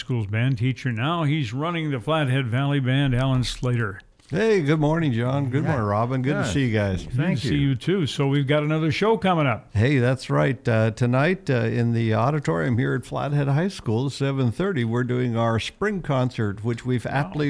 School's band teacher. Now he's running the Flathead Valley Band, Alan Slater. Hey, good morning, John. Good morning, Robin. Good to see you guys. Good to see you, too. So we've got another show coming up. Hey, that's right. Tonight in the auditorium here at Flathead High School, 7:30, we're doing our spring concert, which we've aptly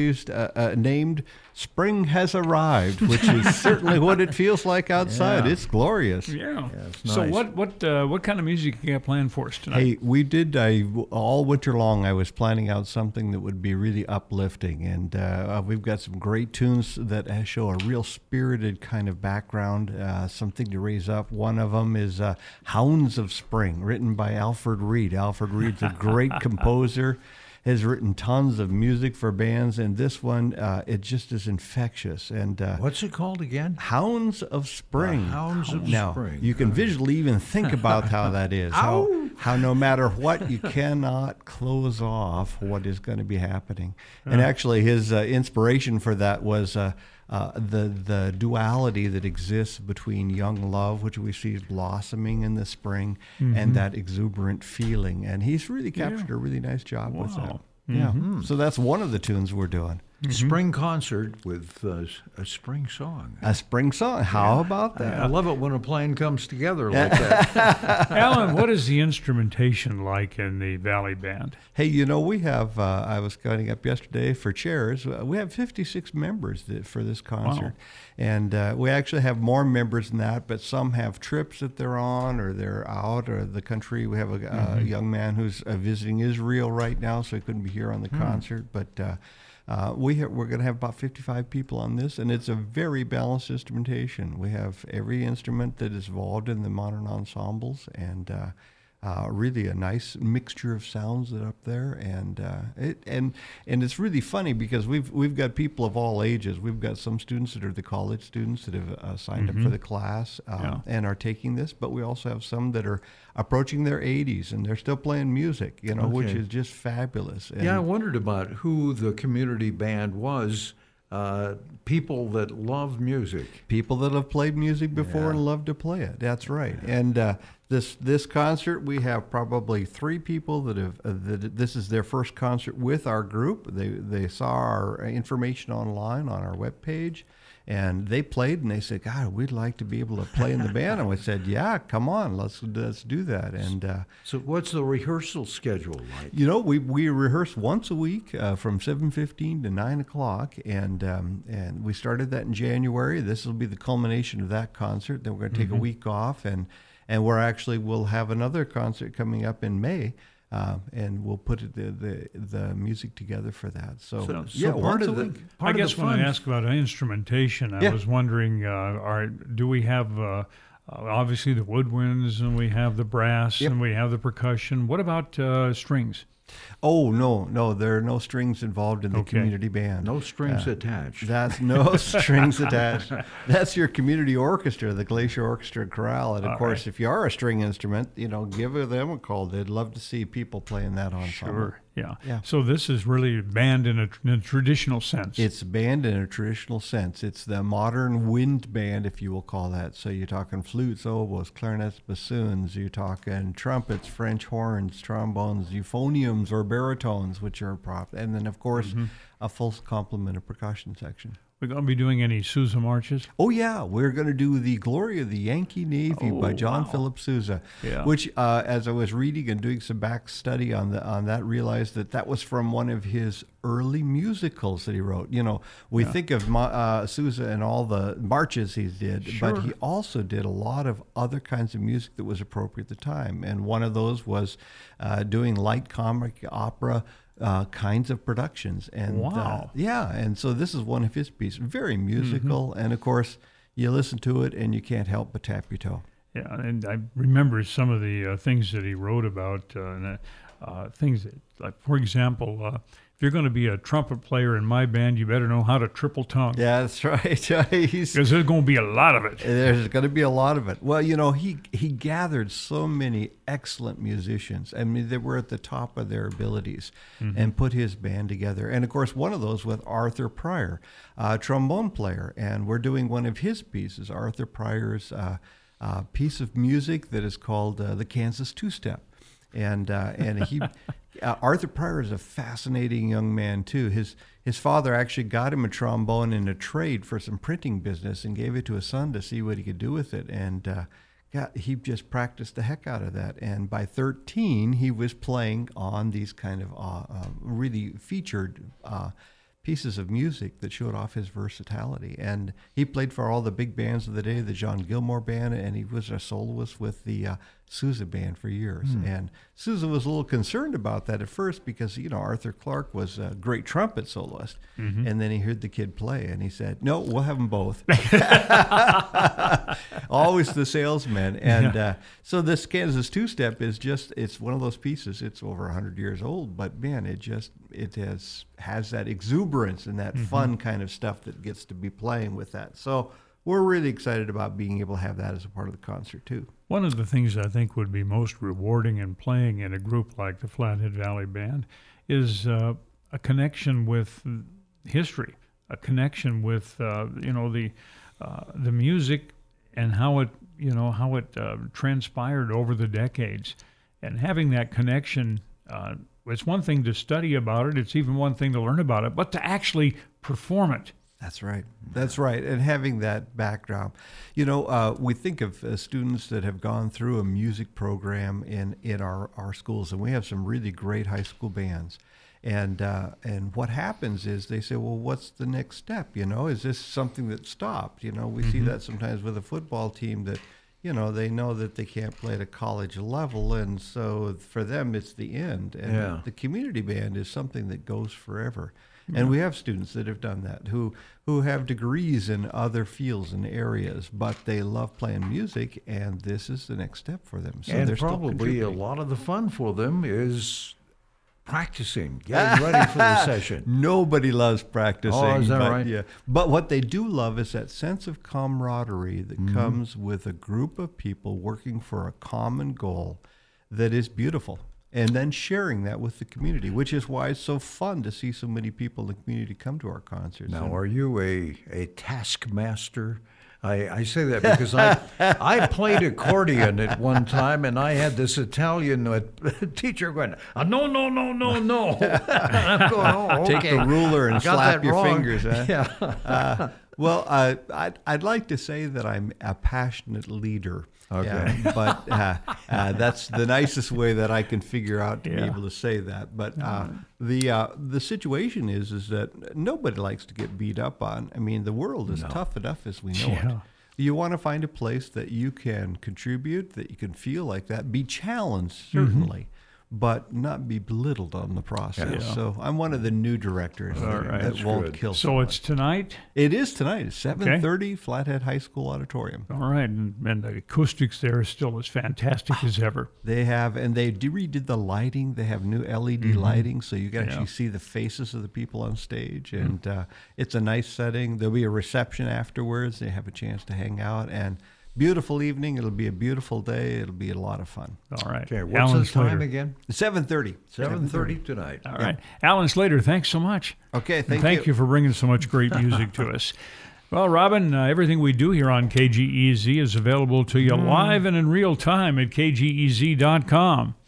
named Spring Has Arrived, which is certainly what it feels like outside. Yeah. It's glorious. Yeah. It's nice. So what kind of music you got planned for us tonight? Hey, we did, all winter long, I was planning out something that would be really uplifting. And we've got some great tunes that show a real spirited kind of background, something to raise up. One of them is Hounds of Spring, written by Alfred Reed. Alfred Reed's a great composer, has written tons of music for bands, and this one, it just is infectious. And What's it called again? Hounds of Spring. Hounds of Now, Spring. you can visually even think about how that is. How no matter what, you cannot close off what is going to be happening. And actually, his inspiration for that was the duality that exists between young love, which we see blossoming in the spring, and that exuberant feeling. And he's really captured a really nice job with that. Yeah. So that's one of the tunes we're doing. Spring concert with a spring song. A spring song. How about that? I love it when a plan comes together like that. Alan, what is the instrumentation like in the Valley Band? Hey, you know, we have, I was counting up yesterday for chairs, we have 56 members for this concert. Wow. And we actually have more members than that, but some have trips that they're on or they're out of the country. We have a young man who's visiting Israel right now, so he couldn't be here on the concert. But we're going to have about 55 people on this, and it's a very balanced instrumentation. We have every instrument that is involved in the modern ensembles, and really a nice mixture of sounds that are up there, and it's really funny because we've got people of all ages. We've got some students that are the college students that have signed up for the class and are taking this, but we also have some that are approaching their 80s and they're still playing music, which is just fabulous. And I wondered about who the community band was. People that love music. People that have played music before and love to play it. That's right. And this concert, we have probably 3 people that have. This is their first concert with our group. They saw our information online on our webpage, and they played, and they said, "God, we'd like to be able to play in the band." And we said, "Yeah, come on, let's do that." And so, what's the rehearsal schedule like? We rehearse once a week from 7:15 to 9 o'clock, and we started that in January. This will be the culmination of that concert. Then we're going to take a week off, and we'll have another concert coming up in May. And we'll put the music together for that. So part of the I guess when I asked about instrumentation, I was wondering, do we have obviously the woodwinds, and we have the brass, and we have the percussion. What about strings? Oh, no, there are no strings involved in the community band. No strings attached. That's no strings attached. That's your community orchestra, the Glacier Orchestra and Chorale. And of course, if you are a string instrument, give them a call. They'd love to see people playing that ensemble. Sure. Yeah. So this is really band in a traditional sense. It's band in a traditional sense. It's the modern wind band, if you will call that. So you're talking flutes, oboes, clarinets, bassoons. You're talking trumpets, French horns, trombones, euphoniums or baritones, which are prop. And then, of course, a full complement of percussion section. We're going to be doing any Sousa marches? Oh, yeah. We're going to do The Glory of the Yankee Navy by John Philip Sousa, which, as I was reading and doing some back study on that, realized that was from one of his early musicals that he wrote. We think of Sousa and all the marches he did, but he also did a lot of other kinds of music that was appropriate at the time. And one of those was doing light comic opera kinds of productions. And and so this is one of his pieces, very musical, and of course you listen to it and you can't help but tap your toe. Yeah, and I remember some of the things that he wrote about, things that, like, for example, if you're going to be a trumpet player in my band, you better know how to triple tongue. Yeah, that's right. Because there's going to be a lot of it. There's going to be a lot of it. Well, he gathered so many excellent musicians. I mean, they were at the top of their abilities and put his band together. And, of course, one of those with Arthur Pryor, trombone player. And we're doing one of his pieces, Arthur Pryor's piece of music that is called the Kansas Two-Step. And he Arthur Pryor is a fascinating young man too. His father actually got him a trombone in a trade for some printing business and gave it to his son to see what he could do with it. And he just practiced the heck out of that. And by 13, he was playing on these kind of really featured pieces of music that showed off his versatility. And he played for all the big bands of the day, the John Gilmore Band, and he was a soloist with the Sousa Band for years. And Sousa was a little concerned about that at first because, Arthur Clarke was a great trumpet soloist. And then he heard the kid play, and he said, no, we'll have them both. Always the salesman. And so this Kansas two-step is it's one of those pieces. It's over 100 years old, but man, it has that exuberance and that fun kind of stuff that gets to be playing with that. So we're really excited about being able to have that as a part of the concert too. One of the things I think would be most rewarding in playing in a group like the Flathead Valley Band is a connection with history, a connection with the music and how it transpired over the decades, and having that connection. It's one thing to study about it. It's even one thing to learn about it, but to actually perform it. That's right. That's right. And having that background, we think of students that have gone through a music program in our schools, and we have some really great high school bands. And what happens is they say, well, what's the next step? Is this something that stopped? We see that sometimes with a football team that, they know that they can't play at a college level, and so for them it's the end. And the community band is something that goes forever. And we have students that have done that, who have degrees in other fields and areas, but they love playing music, and this is the next step for them. So and probably a lot of the fun for them is practicing, getting ready for the session. Nobody loves practicing. Oh, is that right? Yeah. But what they do love is that sense of camaraderie that comes with a group of people working for a common goal that is beautiful. And then sharing that with the community, which is why it's so fun to see so many people in the community come to our concerts. Now, are you a taskmaster? I say that because I played accordion at one time, and I had this Italian teacher going, no. I'm going, okay. Take the ruler and slap your wrong. fingers. Huh? Yeah. Well, I'd like to say that I'm a passionate leader. Okay. Yeah, but that's the nicest way that I can figure out to be able to say that. But the situation is that nobody likes to get beat up on. I mean, the world is tough enough as we know it. You want to find a place that you can contribute, that you can feel like that, be challenged, certainly, but not be belittled on the process. Yeah. So I'm one of the new directors that won't kill So someone. it's tonight? It is tonight. It's 7:30, Flathead High School Auditorium. All right. And the acoustics there is still as fantastic as ever. They have, and they redid the lighting. They have new LED lighting, so you can actually see the faces of the people on stage. And it's a nice setting. There'll be a reception afterwards. They have a chance to hang out. And beautiful evening. It'll be a beautiful day. It'll be a lot of fun. All right. Okay, what's the time again? 7:30. 7:30 tonight. All right. Alan Slater, thanks so much. Okay, Thank you for bringing so much great music to us. Well, Robin, everything we do here on KGEZ is available to you live and in real time at kgez.com.